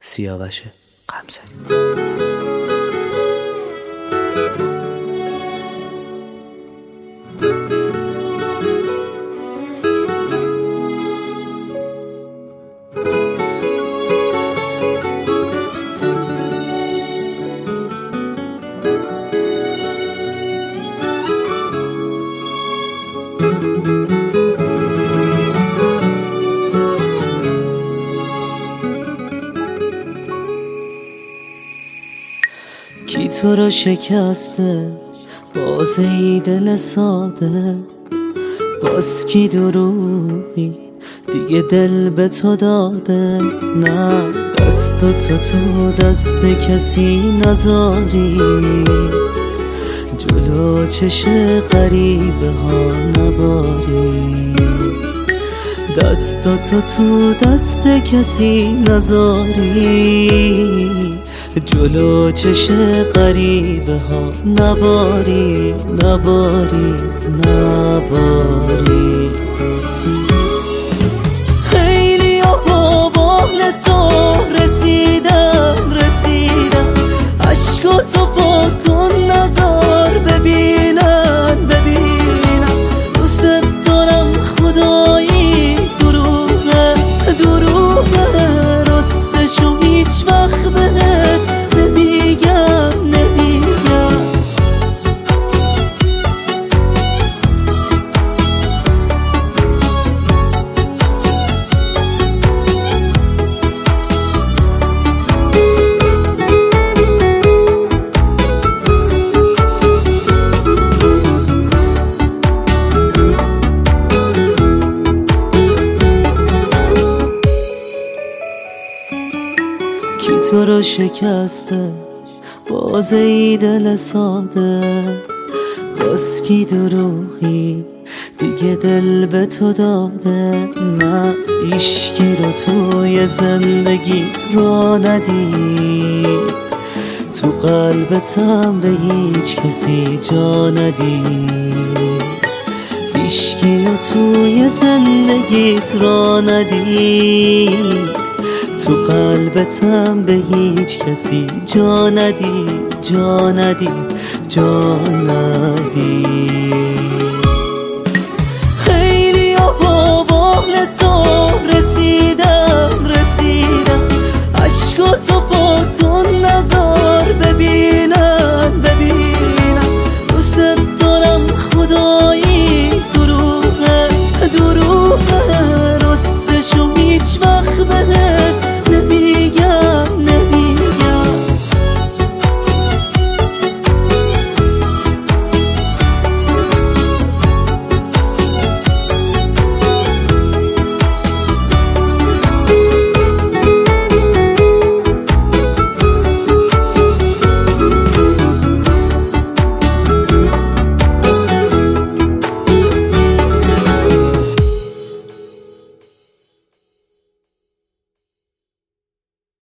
سیاوش غمزدی. کی تو رو شکسته باز ای دل ساده، باز کی دروغی دیگه دل به تو داده. نه دست تو دست کسی نذاری، جلو چش غریبه ها نباری. دست تو دست کسی نذاری، جلو چش غریبه ها نباری. خیلی ها با بال تو رسیدن، عشقاتو با کن نظر ببینن. دوست دارم خدایی، دروغه راستشو هیچ وقت بهت نمیگم. کی تو رو شکسته باز ای دل ساده، باز کی دروغی دیگه دل به تو داده. نه عشقی رو توی زندگیت را ندید، تو قلبتم به هیچ کسی جا ندید. عشقی رو توی زندگیت را ندید، تو قلبتم به هیچ کسی جا ندی. خیلی ها با بال تو